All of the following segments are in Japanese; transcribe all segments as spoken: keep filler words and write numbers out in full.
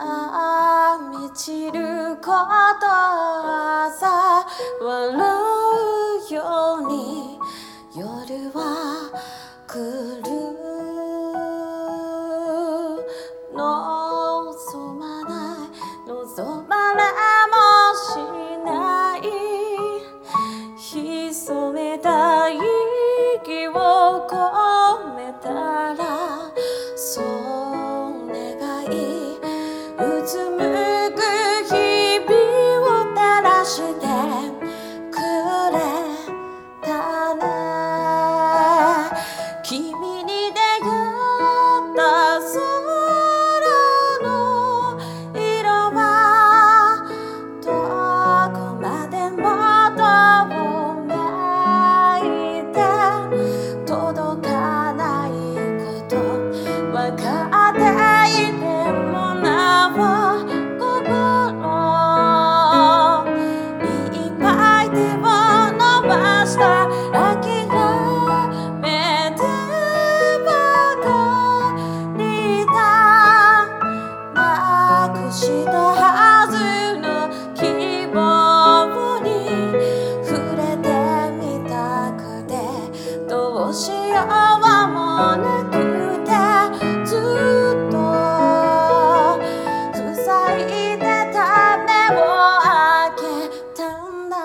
ああ満ちること朝笑うように夜は来る望まない望まれもしない潜めた息を込めたらそう願いうつむく日々を照らしてくれたね君に出会った空の色はどこまでも遠めいて届かないことわかっていてもなお心いっぱい手を伸ばした諦めてばかりだなくしたはずの希望に触れてみたくてどうしようもなくてずっと塞いでた目を開けたんだ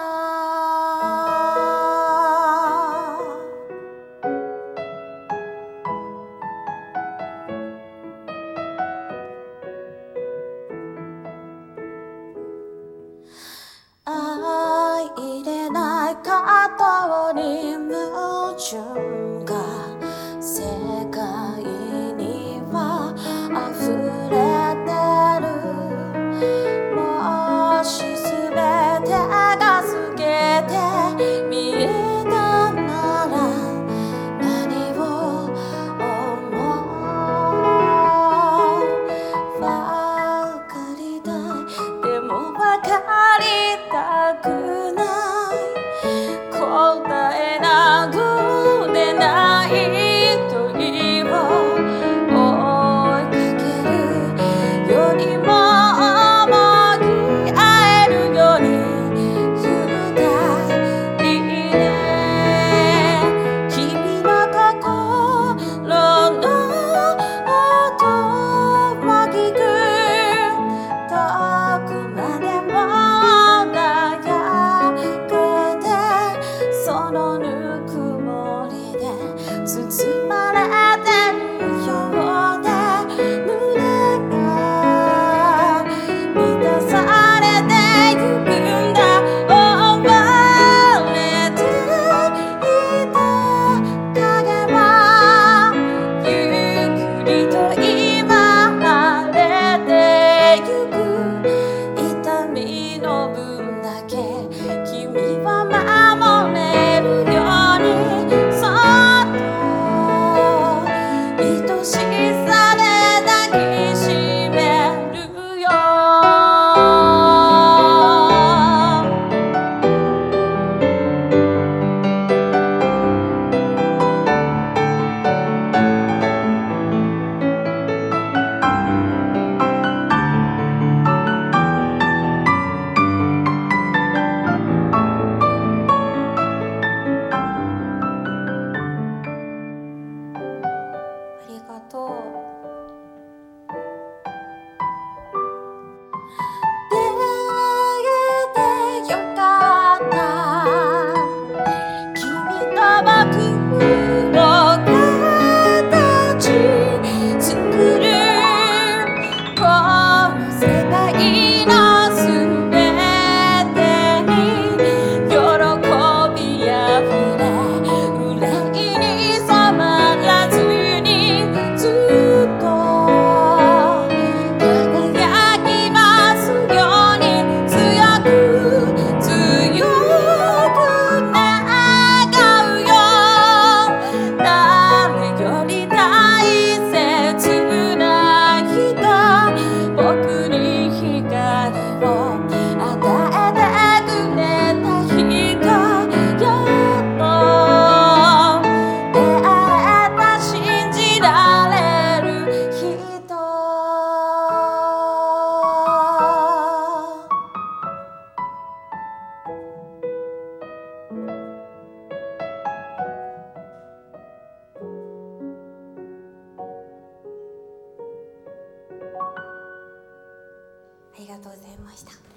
相入れない片割り矛盾が世界には溢れてるもしすべてが透けて見えたなら何を思うわかりたいでもわかりたくない答えなくでがとうございました。